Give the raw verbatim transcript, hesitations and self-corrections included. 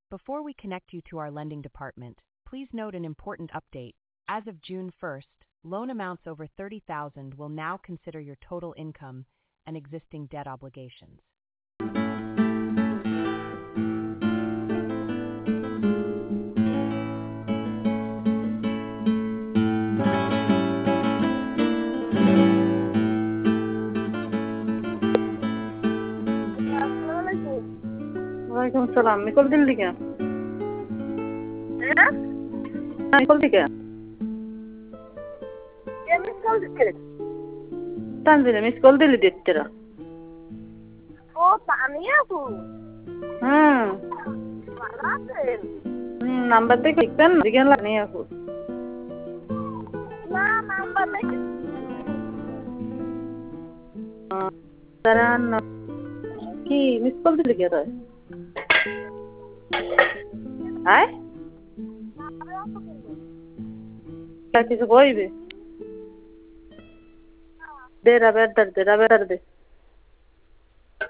Before we connect you to our lending department, please note an important update. As of June first, loan amounts over thirty thousand will now consider your total income and existing debt obligations. वालेकुम सलाम। निकल दिल्ली क्या? हाँ? निकल दी क्या? ये miss call दिखे। तांजिल miss call Delhi देते तेरा। ओ तानिया तू। हाँ। माला से। हम्म नंबर देख कितन दिखने लगने हैं आपको। ना नंबर देख। हाँ। तेरा न की मिस कॉल दिल्ली क्या था? आए? क्या किसी कोई भी? दे रहा बेटर दे रहा बेटर दे